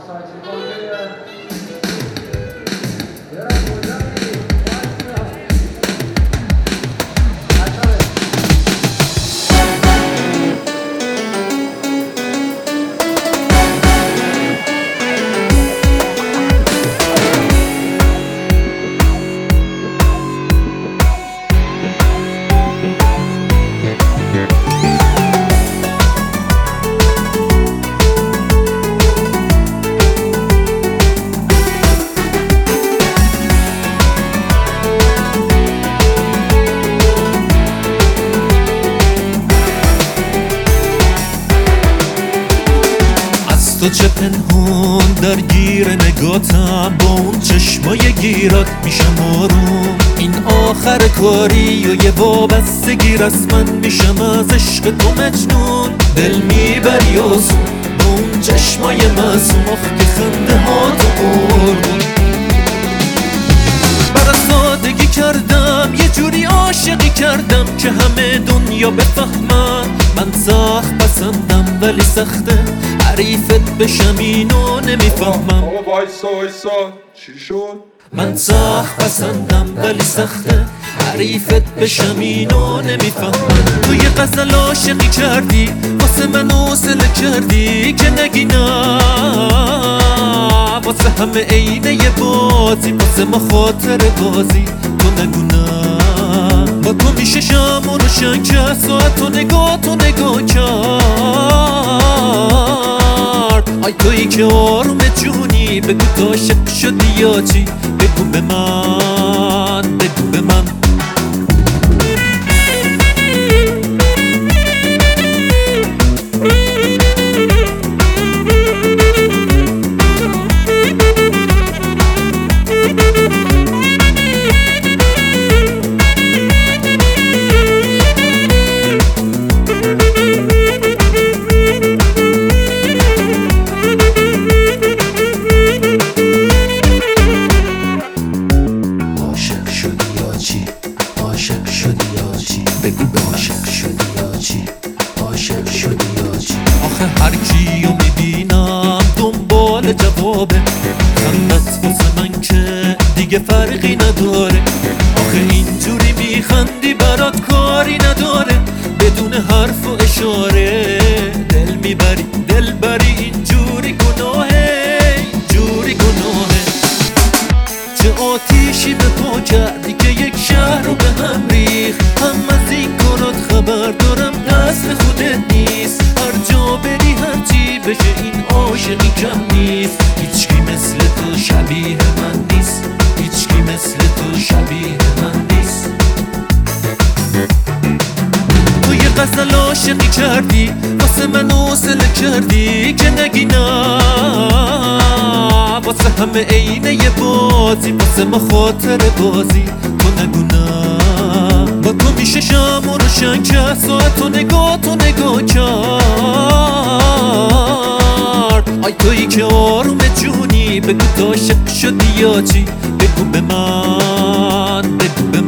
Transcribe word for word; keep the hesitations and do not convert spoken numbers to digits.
تو چه پنهون درگیر نگاتم، با اون چشمای گیرات میشم آروم. این آخر کاری و یه وابستگی رسمن میشم از عشق تو مجنون. دل میبری آسون با اون چشمای معصوم، آخ که خنده ها تو قربون. برا سادگی کردم یه جوری عاشقی کردم که همه دنیا بفهمن من سخت پسندم ولی سخته حریفت بشم اینو نمیفهمم. آقا وایسا وایسا چی شد؟ من سخت پسندم ولی سخته حریفت بشم اینو نمیفهمم. تو یه غزل عاشقی کردی واسه من حوصله کردی که نگی نه، واسه همه عینه یه بازی، واسه ما خاطر بازی تو نگو نه. با تو میشه شم و روشن که ساعت و نگاه تو نگاه کرد. آی تویی که آروم جونی بگو تو عاشق شدی یا چی، بگو به من بگو به من. عاشق شدی یا چی، بگو عاشق شدی یا چی، عاشق شدی یا چی. آخه هر کیو میبینم دنبال جوابه، خندت واسه من که دیگه فرقی نداره. آخه اینجوری میخندی برات کاری نداره، بدون حرف و اشاره دل میبری دل بری. اینجوری گناهه اینجوری گناهه. چه آتیشی به پا کردی که یک شهر رو به هم ریخت. هم از این کارات خبر دارم دست خودت نیست. هر جا بری هرچی بشه این عاشقی کم نیست. هیچکی مثل تو شبیه من نیست، هیچکی مثل تو شبیه من نیست. تو یه غزل عاشقی کردی واسه من حوصله کردی که نگی نه، واسه همه عینه یه بازی، واسه ما خاطر بازی تو نگو نه. با تو میشه شم و روشن که ساعت و نگاه تو نگاه کرد. آی تویی که آروم جونی بگو تو عاشق شدی یا چی، بگو به من بگو به من.